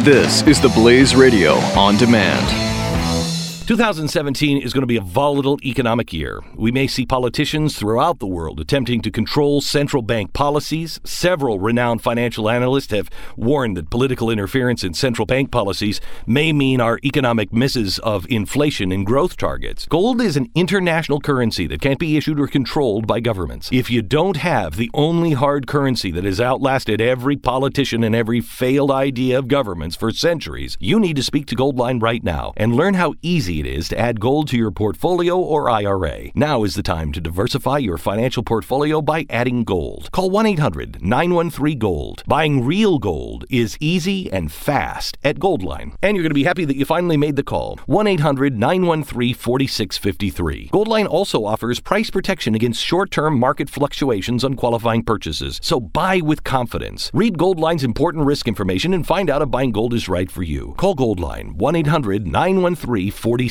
This is the Blaze Radio on demand. 2017 is going to be a volatile economic year. We may see politicians throughout the world attempting to control central bank policies. Several renowned financial analysts have warned that political interference in central bank policies may mean our economic misses of inflation and growth targets. Gold is an international currency that can't be issued or controlled by governments. If you don't have the only hard currency that has outlasted every politician and every failed idea of governments for centuries, you need to speak to Goldline right now and learn how easy it is to add gold to your portfolio or IRA. Now is the time to diversify your financial portfolio by adding gold. Call 1-800-913-GOLD. Buying real gold is easy and fast at Goldline. And you're going to be happy that you finally made the call. 1-800-913-4653. Goldline also offers price protection against short-term market fluctuations on qualifying purchases. So buy with confidence. Read Goldline's important risk information and find out if buying gold is right for you. Call Goldline 1-800-913-4653.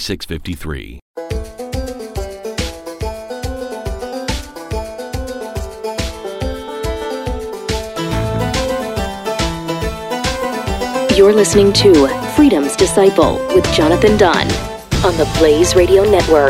You're listening to Freedom's Disciple with Jonathan Dunn on the Blaze Radio Network.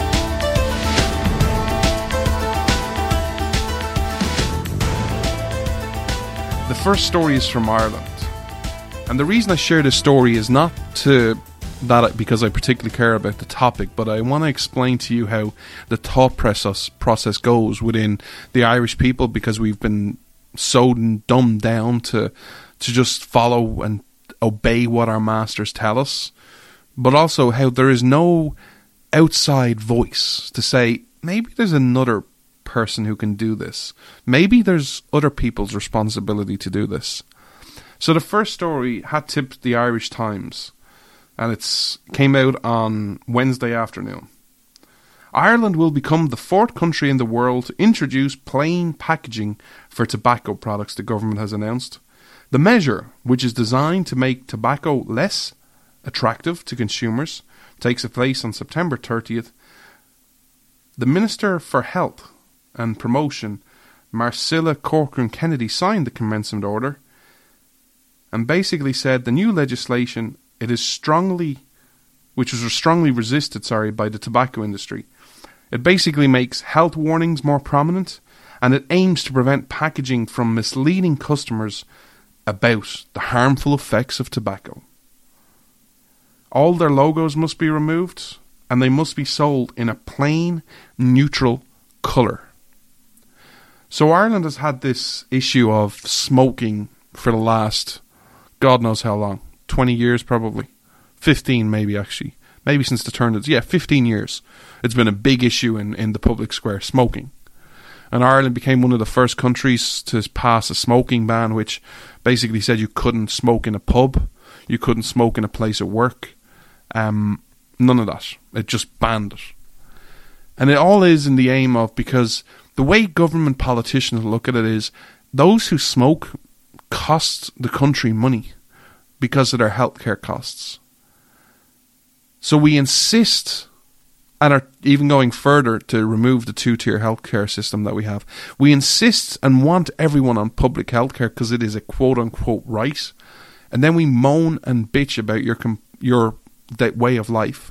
The first story is from Ireland. And the reason I share this story is not because I particularly care about the topic, but I want to explain to you how the thought process goes within the Irish people, because we've been so dumbed down to just follow and obey what our masters tell us, but also how there is no outside voice to say, maybe there's another person who can do this. Maybe there's other people's responsibility to do this. So the first story had tipped the Irish Times, and it came out on Wednesday afternoon. Ireland will become the fourth country in the world to introduce plain packaging for tobacco products, the government has announced. The measure, which is designed to make tobacco less attractive to consumers, takes place on September 30th. The Minister for Health and Promotion, Marcilla Corcoran-Kennedy, signed the commencement order and basically said the new legislation, which was strongly resisted by the tobacco industry. It basically makes health warnings more prominent, and it aims to prevent packaging from misleading customers about the harmful effects of tobacco. All their logos must be removed, and they must be sold in a plain, neutral colour. So Ireland has had this issue of smoking for the last, God knows how long, 20 years probably. 15 maybe, actually. Maybe since the turn of... 15 years. It's been a big issue in the public square, smoking. And Ireland became one of the first countries to pass a smoking ban, which basically said you couldn't smoke in a pub, you couldn't smoke in a place of work. None of that. It just banned it. And it all is in the aim of, because the way government politicians look at it is, those who smoke cost the country money because of their healthcare costs. So we insist, and are even going further to remove the two-tier healthcare system that we have. We insist and want everyone on public healthcare because it is a quote-unquote right. And then we moan and bitch about your that way of life.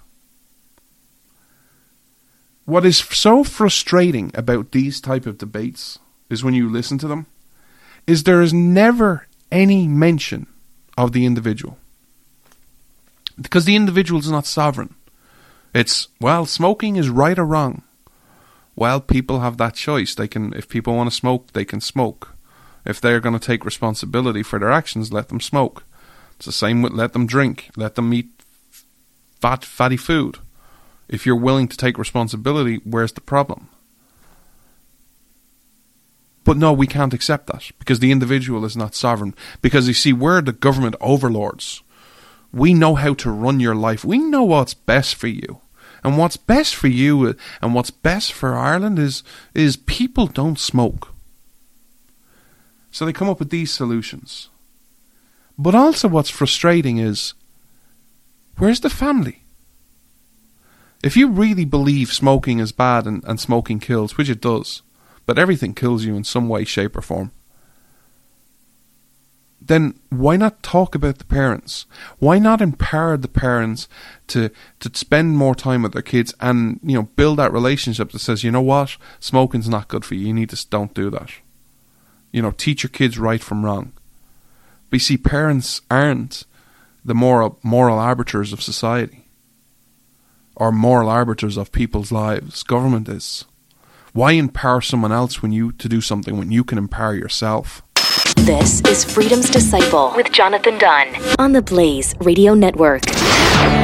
What is so frustrating about these type of debates is when you listen to them, is there is never any mention of the individual. Because the individual is not sovereign. It's, well, smoking is right or wrong. Well, people have that choice. They can, if people want to smoke, they can smoke. If they're going to take responsibility for their actions, let them smoke. It's the same with let them drink. Let them eat fatty food. If you're willing to take responsibility, where's the problem? But no, we can't accept that because the individual is not sovereign. Because you see, we're the government overlords. We know how to run your life. We know what's best for you. And what's best for you and what's best for Ireland is people don't smoke. So they come up with these solutions. But also what's frustrating is, where's the family? If you really believe smoking is bad and smoking kills, which it does, but everything kills you in some way, shape or form, then why not talk about the parents? Why not empower the parents to spend more time with their kids and, you know, build that relationship that says, you know what, smoking's not good for you. You need to don't do that. You know, teach your kids right from wrong. But you see, parents aren't the moral arbiters of society or moral arbiters of people's lives. Government is. Why empower someone else to do something when you can empower yourself? This is Freedom's Disciple with Jonathan Dunn on the Blaze Radio Network.